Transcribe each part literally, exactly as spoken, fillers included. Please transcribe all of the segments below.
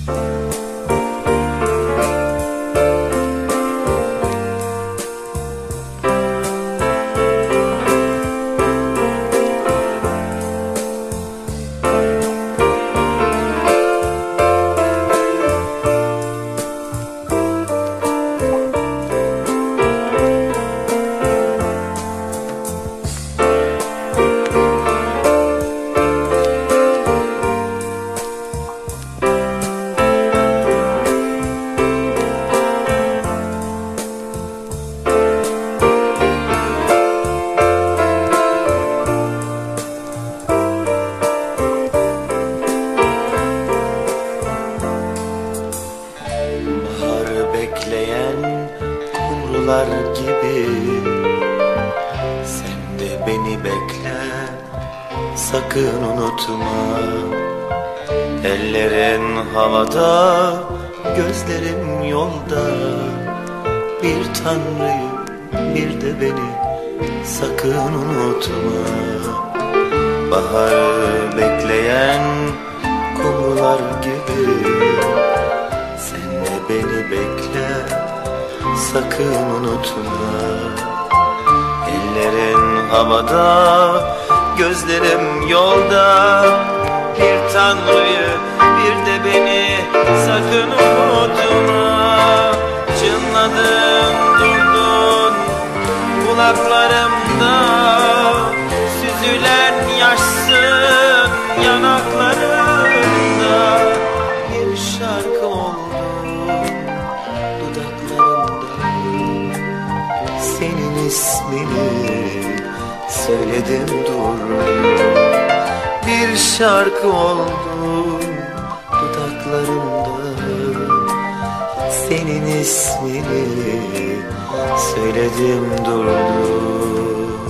Bekleyen kumrular gibi sen de beni bekle, sakın unutma. Ellerin havada, gözlerim yolda. Bir Tanrı'yı, bir de beni sakın unutma. Baharı bekleyen kumrular gibi sen de beni bekle, sakın unutma. Ellerin havada, gözlerim yolda. Bir Tanrı'yı, bir de beni sakın unutma. Çınladın durdun kulaklarımda, süzülen yaşsın yanaklarımda. Bir şarkı oldun dudaklarımda, senin ismini söyledim durdum. Bir şarkı oldun dudaklarımda, senin ismini söyledim durdum.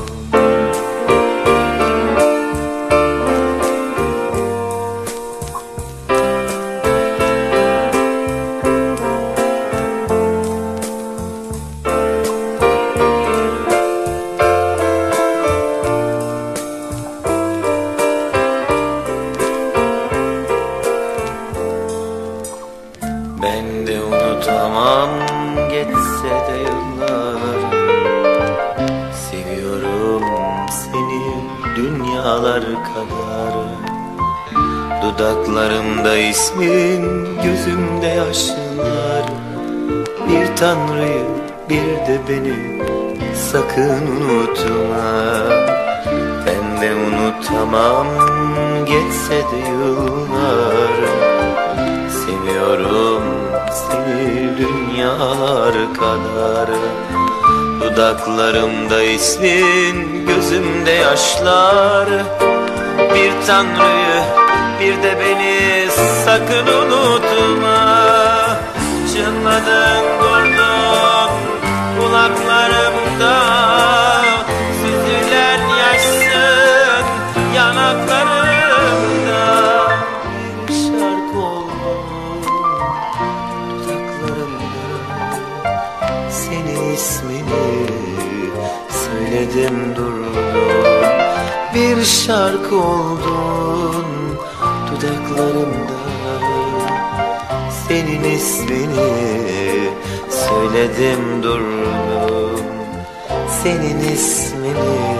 Ben de unutamam geçse de yıllar. Seviyorum seni dünyalar kadar. Dudaklarımda ismin, gözümde yaşlar. Bir Tanrı'yı, bir de beni sakın unutma. Ben de unutamam geçse de yıllar. Seviyorum seni dünyalar kadar. Dudaklarımda ismin, gözümde yaşlar. Bir Tanrı'yı, bir de beni sakın unutma. Çınladın durdun kulaklarımda, süzülen yaşsın yanaklarımda. Bir şarkı oldun dudaklarımda, senin ismini söyledim durdum. Bir şarkı oldun dudaklarımda, senin ismini söyledim durdum. Senin ismini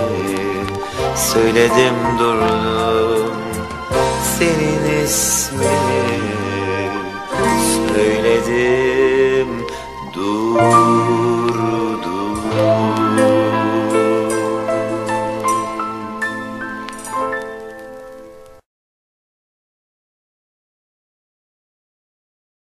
söyledim durdum. Senin ismini